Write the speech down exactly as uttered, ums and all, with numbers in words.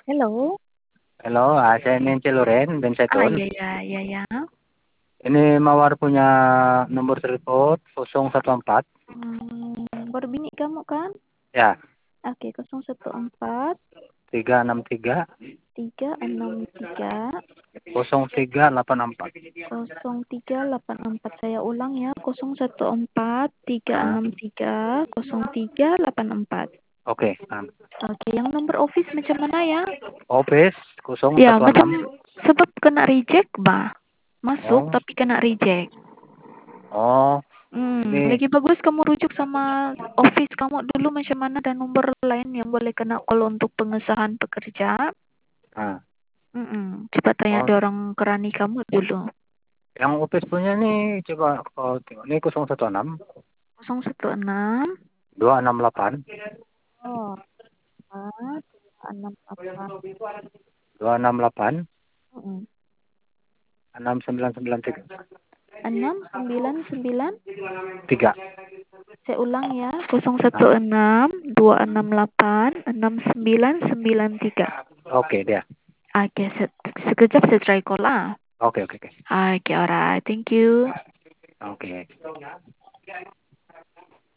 Hello. Halo, ah, saya Nence Loren dan Ah, Zaitun. iya iya iya ya. Ini Mawar punya nomor telepon nol satu empat. Hmm, baru bini kamu kan? Ya, Oke, nol satu empat tiga enam tiga tiga enam tiga nol tiga delapan empat. nol tiga delapan empat. Saya ulang ya, nol satu empat tiga Nah, enam tiga nol tiga delapan empat. oke. Nah, Oke, yang nomor office macam mana ya? Office Ya, macam nol satu enam. sebab kena reject, bah. Masuk Oh, tapi kena reject. oh, Hmm, ini, lagi bagus kamu rujuk sama office kamu dulu macam mana dan nomor lain yang boleh kena call untuk pengesahan pekerja. nah, Mm-mm. Coba tanya oh, di orang kerani kamu dulu. yang office punya nih coba kau tengok. Ini nol satu enam nol satu enam dua enam delapan oh empat enam delapan dua enam delapan Mm-mm. enam sembilan sembilan tiga. enam sembilan sembilan. Tiga. Saya ulang ya, nol Nah, satu enam dua enam delapan enam sembilan sembilan tiga. oke dia. Oke, se- sekejap saya try call lah. Oke, oke, oke. Oke, alright, thank you. Oke.